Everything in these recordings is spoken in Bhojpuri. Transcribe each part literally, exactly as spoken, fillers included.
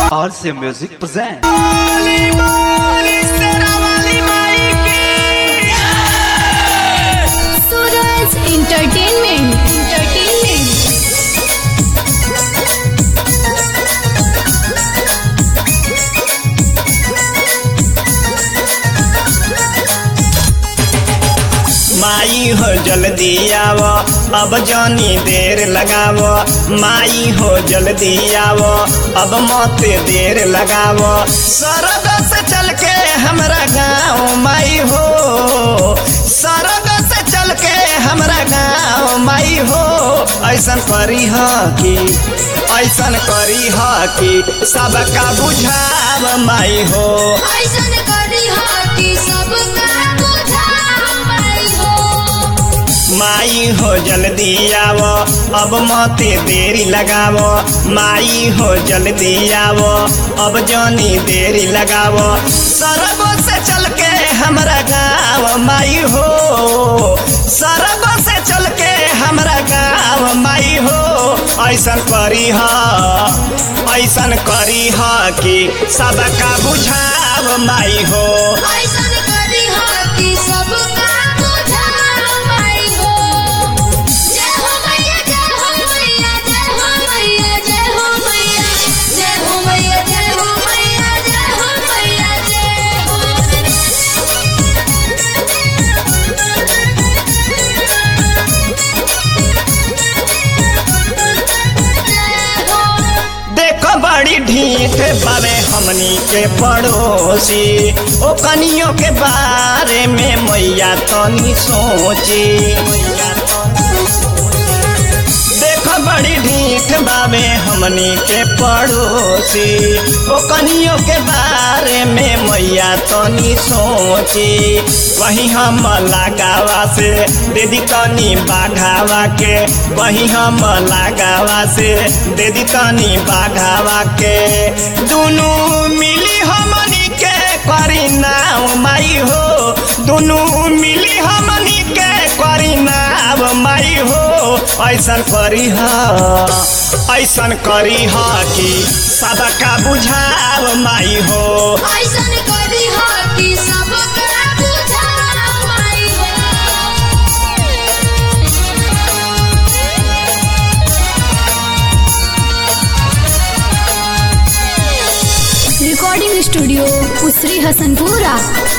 R C Music presents Suraj Entertainment. Entertainment. माई हो जल्दी आवो अब जानी देर लगावो। माई हो जल्दी आवो अब मत देर लगावो। सरग से चल के हमरा गाँव माई हो, सरग से चल के हमरा गाँव माई हो। ऐसन करी ह कि ऐसन करी ह कि सबका बुझाव माई हो। ऐसन करी ह कि सबका बुझाव माई हो। माई हो जल्दी आवो अब मत देरी लगावो। माई हो जल्दी आवो अब जानी देरी लगावो। सरगो से चल के हमरा गाँव माई हो, सरगो से चल के हमरा गाँव माई हो। ऐसन करी ह ऐसन करी ह कि सबका बुझाव माई हो। ऐसन करी ह कि सबका बुझाव माई हो। जय हो मैया जय हो मैया जय हो मैया जय हो मैया जय हो मैया जय हो मैया जय हो मैया जय हो। देखो बड़ी ढीठ बावे हमनी के पड़ोसी, ओ कनियों के बारे में मैया तनी सोची। देखो बड़ी ढीठ बावे हमनी के पड़ोसी, ओ कनियों के बारे में मैया तनी सोची। वही हम लगावा से दीदी तनी बाघावा के, वही हम लगावा से दीदी तनी बाघावा के। दोनों मिली हमनी के करी नाव माई हो, दोनों मिली हमनी के करी नाव माई हो। ऐसन करी ह ऐसन करी ह कि सबका बुझाव माई हो। ऐसन करी ह कि सबका बुझाव माई हो। Recording studio Usari Hasanpura.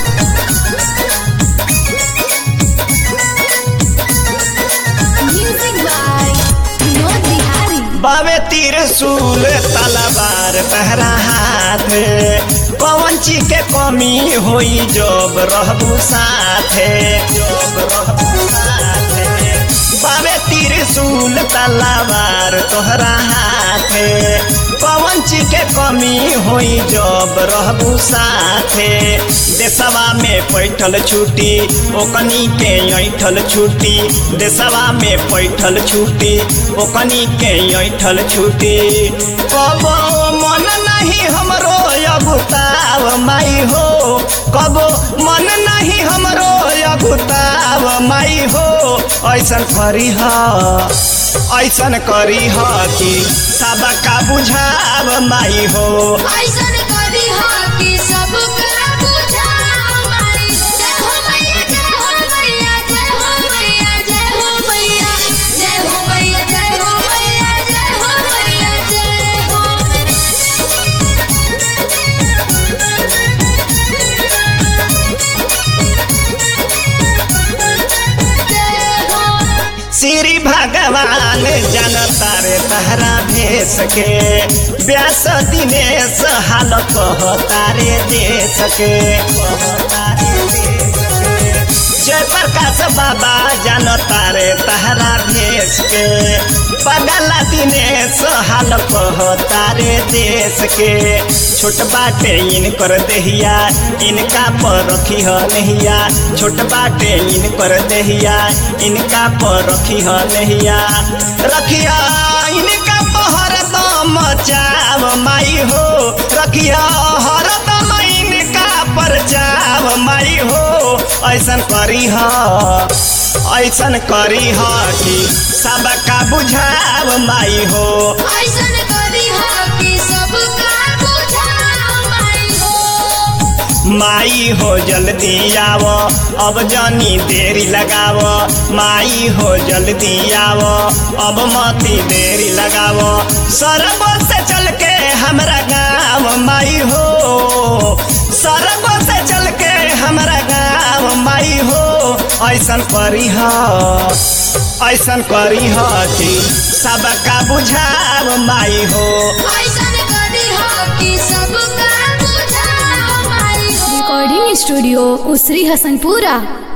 Music by Vinod Bihari. बावे त्रिशूल तलवार पहरा हाथ, कौन चीज के कमी होई जब रहबू साथे, जब रहबू साथे। बावे त्रिशूल तलवार तोहरा हाथ, कौन चीज के कमी होई जब रहबू साथे। देशवा में पैठल छुट्टी ओकनी के ऐठल छुट्टी, देशवा में पैठल छुट्टी ओकनी के ऐठल छुट्टी। कबो मन नहीं हमरो अगुताव माई हो, कबो मन नहीं हमरो अगुताव माई हो। ऐसन करी ह ऐसन करी ह कि सबका बुझाव माई हो। ऐसन करी ह कि सबका बुझाव माई हो। जय हो मैया जय हो मैया जय हो मैया जय हो मैया जय हो मैया जय हो मैया जय हो मैया जय हो। जय हो। श्री भगवान जनता रे तहरा भेस के, व्यास दिनेश हाल कहतारे देश के। जय प्रकाश बाबा जनता रे तहरा भेस के, पगला दिनेश हाल कहतारे देश के। छोट बाटे इनकर देहिया इनका पर रखी ह नहिया, छोट बाटे इनकर देहिया इनका पर रखी ह नहिया। रखिया इनका पहर दम चाव माई हो, रखिया हर दम इनका पर चाव माई हो। ऐसन करी ह ऐसन करी ह कि सबका बुझाव माई हो। ऐसन करी ह कि सबका बुझाव माई हो जल्दी आव, अब जानी देरी लगाव। माई हो जल्दी आव, अब मती देरी लगाव। सरगो से चल के हमरा गाँव माई हो, सरगो से चल के हमरा गाँव माई हो। ऐसन करी ह, ऐसन करी ह कि सबका बुझाव माई हो। ऐसन करी हो कि सबका बुझाव माई हो। Recording studio Usari Hasanpura.